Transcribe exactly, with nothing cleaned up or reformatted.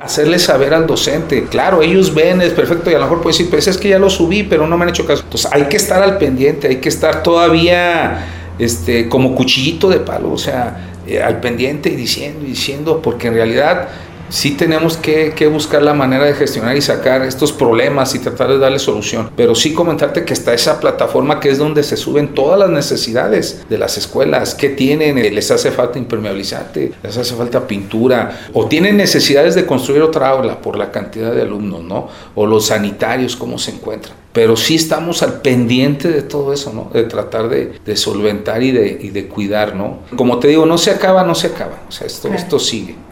Hacerle saber al docente, claro, ellos ven, es perfecto, y a lo mejor puede decir, pues es que ya lo subí, pero no me han hecho caso. Entonces hay que estar al pendiente, hay que estar todavía este, como cuchillito de palo, o sea, eh, al pendiente y diciendo y diciendo, porque en realidad sí tenemos que, que buscar la manera de gestionar y sacar estos problemas y tratar de darle solución. Pero sí comentarte que está esa plataforma que es donde se suben todas las necesidades de las escuelas. ¿Qué tienen? Les hace falta impermeabilizante, les hace falta pintura, o tienen necesidades de construir otra aula por la cantidad de alumnos, ¿no? O los sanitarios, cómo se encuentran. Pero sí estamos al pendiente de todo eso, ¿no? De tratar de, de solventar y de, y de cuidar, ¿no? Como te digo, no se acaba, no se acaba. O sea, esto, claro. esto sigue.